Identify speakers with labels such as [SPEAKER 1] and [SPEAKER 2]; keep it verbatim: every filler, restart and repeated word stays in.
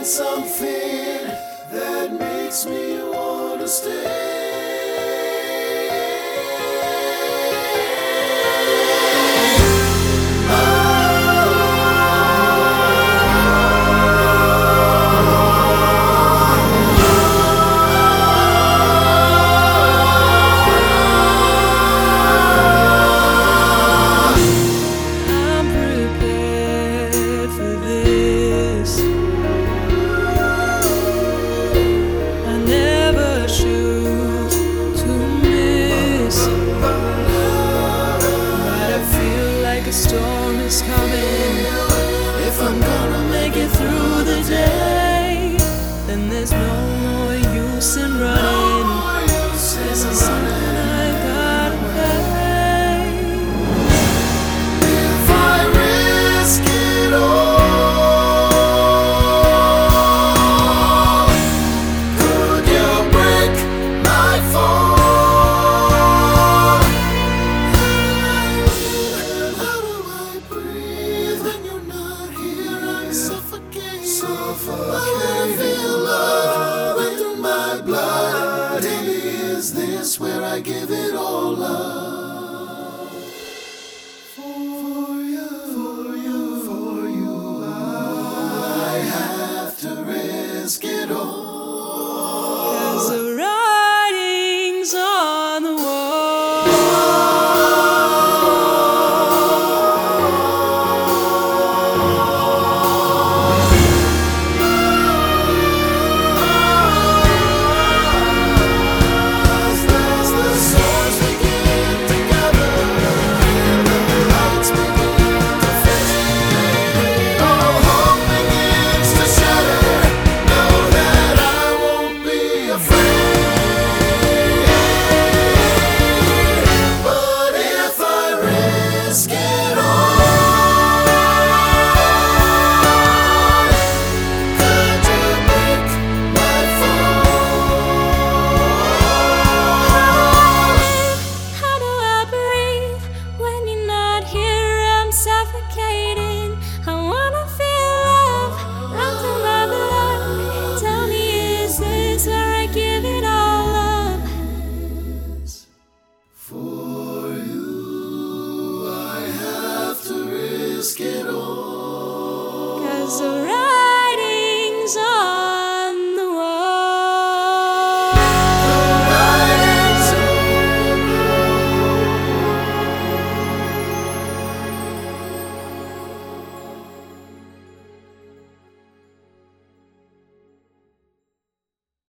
[SPEAKER 1] Something that makes me wanna stay.
[SPEAKER 2] I'm prepared for this. I never choose to miss, but I feel like a storm is coming. If I'm gonna make it through the day, then there's no more use in running. This is something I gotta pay.
[SPEAKER 1] If I risk it all, could you break my fall? How do I breathe when you're not here? I'm suffocating. Suffocating. I feel love run through my blood. Baby, is this where I give it all up? For you, for you, for you, I have to risk it all.
[SPEAKER 2] 'Cause the writing's on the wall.
[SPEAKER 1] As the stars begin to gather and the lights begin to fade, all hope begins to shatter. Know that I won't be afraid. But if I risk it all, could you break my fall?
[SPEAKER 3] How do I breathe when you're not here? I'm suffocating. I wanna feel love run through my blood. Tell me, is this where I give it all up?
[SPEAKER 1] For you, I have to risk it all.
[SPEAKER 2] 'Cause the